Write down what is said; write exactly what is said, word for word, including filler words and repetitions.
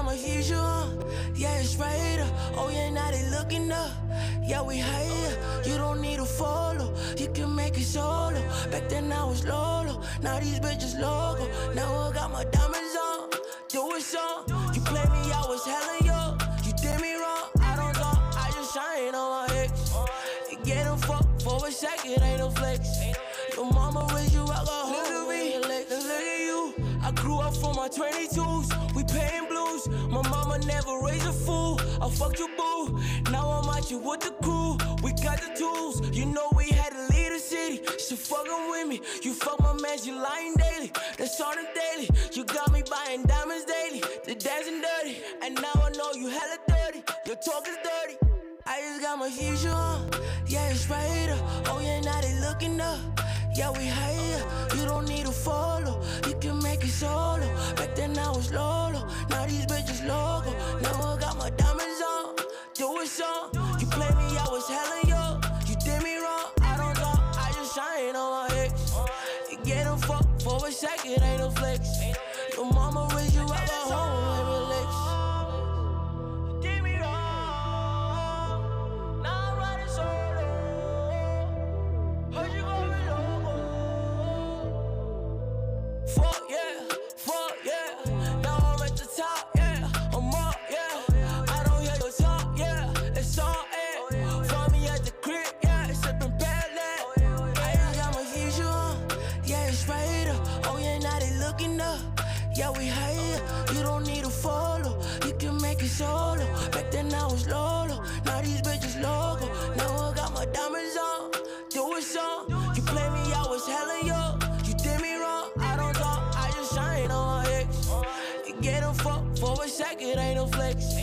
I'ma hit you up. Yeah, it's right up. Oh yeah, now they looking up. Yeah, we higher. You don't need to follow. You can make it solo. Back then I was Lolo. Now these bitches logo. Now I got my diamonds on. Do it so. You play me, I was hella yo. You did me wrong. I don't talk. I just shine on my ex. Get him fucked for a second, ain't no flex. Your mama raised you, I got hold of me. Look at you. I grew up from my twenty-twos. We payin' blues. My mama never raised a fool. I fucked your boo. Now I'm out here with the crew. We got the tools. You know we had to leave the city. So fuckin' with me. You fuck my man, you lying daily. That's on the daily. You got me buying diamonds daily. The dancing dirty. And now I know you hella dirty. Your talk is dirty. I just got my future on. Yeah, it's right up. Oh yeah, now they looking up. Yeah, we higher. You don't need to follow. You can make it solo. Back then I was Lolo. Now these bitches logo. Now I got my diamonds on. Do it so. You play me, I was hella yo. You did me wrong. I don't talk. I just shine on my ex. Get him fucked for a second, ain't no flex. Your mama raised you, I got home, let me lex. Yeah, we higher. You don't need to follow. You can make it solo. Back then I was Lolo. Now these bitches logo. Now I got my diamonds on. Do it so. You play me, I was hella yo. You did me wrong. I don't talk. I just shine on my ex. Get him fucked for a second, ain't no flex.